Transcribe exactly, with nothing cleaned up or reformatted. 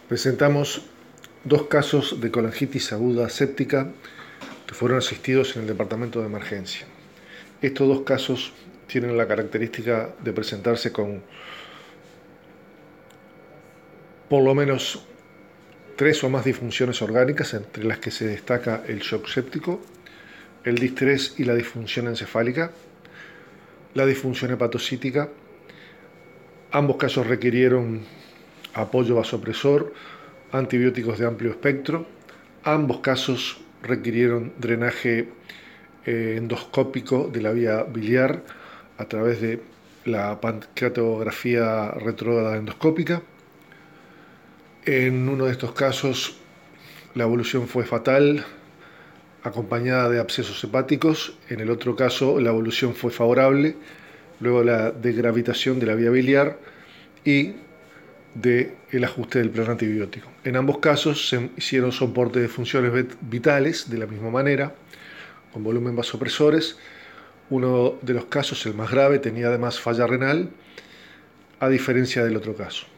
Presentamos dos casos de colangitis aguda séptica que fueron asistidos en el departamento de emergencia. Estos dos casos tienen la característica de presentarse con por lo menos tres o más disfunciones orgánicas, entre las que se destaca el shock séptico, el distrés y la disfunción encefálica, la disfunción hepatocítica. Ambos casos requirieron apoyo vasopresor, antibióticos de amplio espectro. Ambos casos requirieron drenaje eh, endoscópico de la vía biliar a través de la pancreatografía retrógrada endoscópica. En uno de estos casos la evolución fue fatal, acompañada de abscesos hepáticos. En el otro caso la evolución fue favorable, luego la degravitación de la vía biliar y del ajuste del plan antibiótico. En ambos casos se hicieron soporte de funciones vitales de la misma manera, con volumen vasopresores. Uno de los casos, el más grave, tenía además falla renal, a diferencia del otro caso.